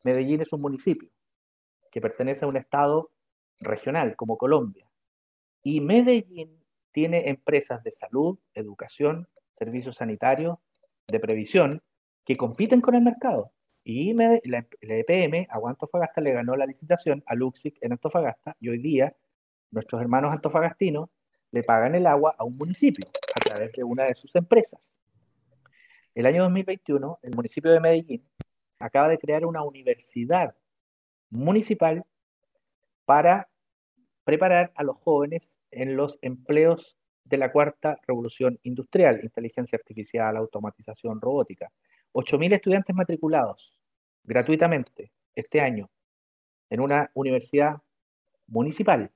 Medellín es un municipio que pertenece a un estado regional como Colombia. Y Medellín tiene empresas de salud, educación, servicios sanitarios, de previsión, que compiten con el mercado. Y la EPM, Agua Antofagasta, le ganó la licitación a Luxic en Antofagasta y hoy día nuestros hermanos antofagastinos le pagan el agua a un municipio a través de una de sus empresas. El año 2021, el municipio de Medellín acaba de crear una universidad municipal para preparar a los jóvenes en los empleos de la cuarta revolución industrial, inteligencia artificial, automatización, robótica. 8.000 estudiantes matriculados gratuitamente este año en una universidad municipal